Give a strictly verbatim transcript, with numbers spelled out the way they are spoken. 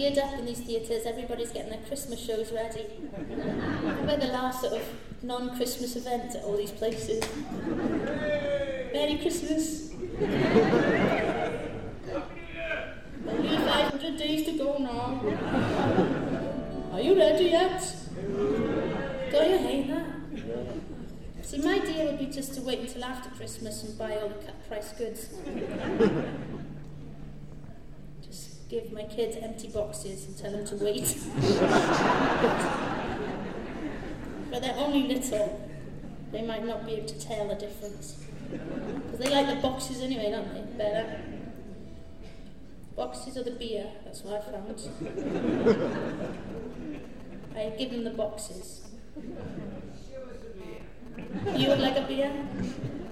geared up in these theatres, everybody's getting their Christmas shows ready. We're the last sort of non-Christmas event at all these places. Merry Christmas! Only five hundred days to go now. Are you ready yet? Got your hay now? See, my deal would be just to wait until after Christmas and buy all the cut-price goods. Just give my kids empty boxes and tell them to wait. But they're only little. They might not be able to tell the difference. Because they like the boxes anyway, don't they? Better. Boxes or the beer, that's what I found. I give them the boxes. You would like a beer?